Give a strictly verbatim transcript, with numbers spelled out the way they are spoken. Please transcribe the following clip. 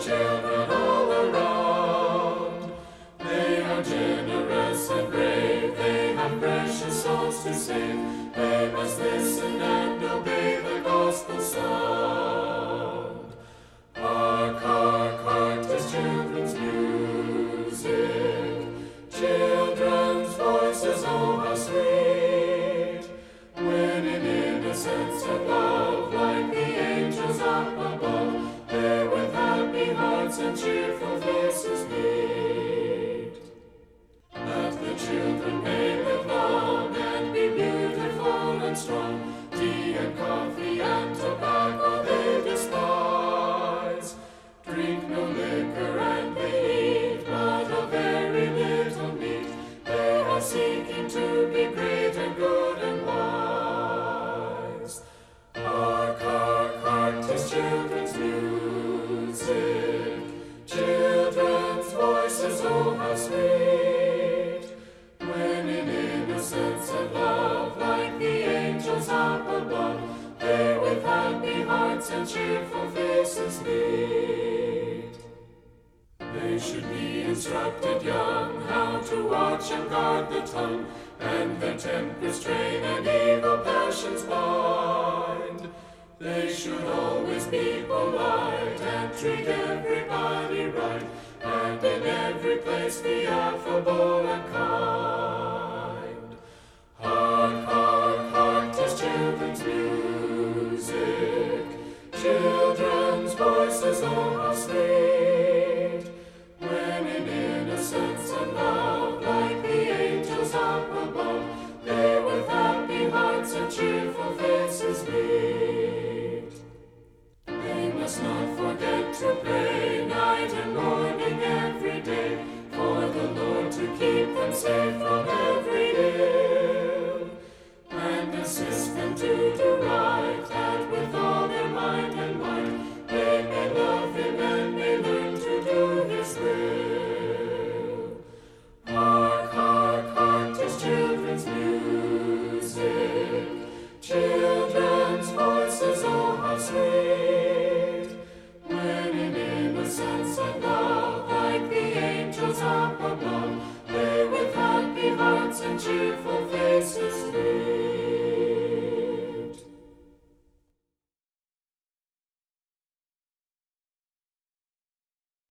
children all around. They are generous and brave, they have precious souls to save. They must listen and obey the gospel sound. Hark, hark, hark, 'tis children's music, children's voices, oh how sweet, winning innocence and love like the angels up above. There with happy hearts and cheerful faces meet, that the children may live long and be beautiful and strong. Tea and coffee and tobacco they despise, drink no liquor and they eat but a very little meat. They are seeking to be great and good and wise. Hark, hark, hark, 'tis children's music, children's voices, oh how sweet, winning innocence and love like the angels up above. They with happy hearts and cheerful faces meet. They should be instructed young how to watch and guard the tongue, and their tempers train and evil passions bind. They should always be polite and treat everybody right, and in every place be affable and kind. Hark, hark, hark, 'tis children's music, children's voices, oh how sweet.